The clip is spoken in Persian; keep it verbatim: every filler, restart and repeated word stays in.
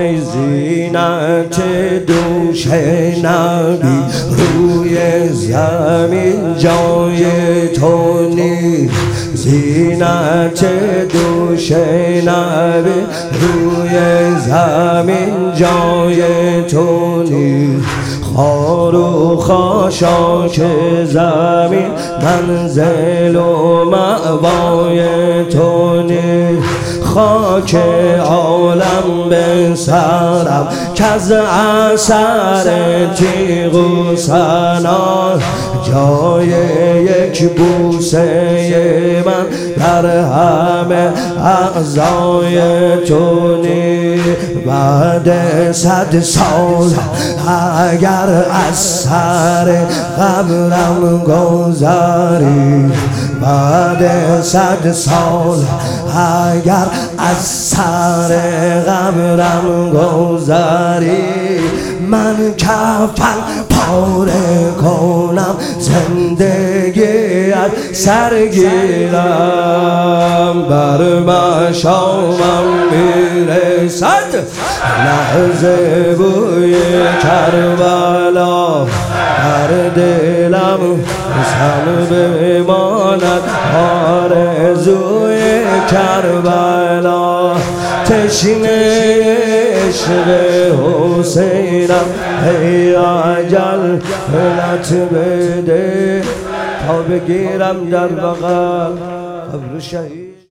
ای زینت دوش نبی روی زمین جای تو نیست. زینت دوش نبی روی زمین جای تو نیست. خار و خاشاک زمین منزل و مأوای تو نیست. خاک عالم به سرم کز اثر تیغ و سنان جای یک بوسه من در همه اعضای تو نیست. بعد صد سال اگر از سر قبرم گذری، بعد صد سال اگر از سر قبرم گذری، من کفن پاره کنم زندگیت سرگیرم. بر مشامم میرسد لحظه بوی کربلا، در دلم سم بماند آرزوی کربلا. تشنه عشق حسینم ای اجل لط بده تا بگیرم در بغل قبر شهید.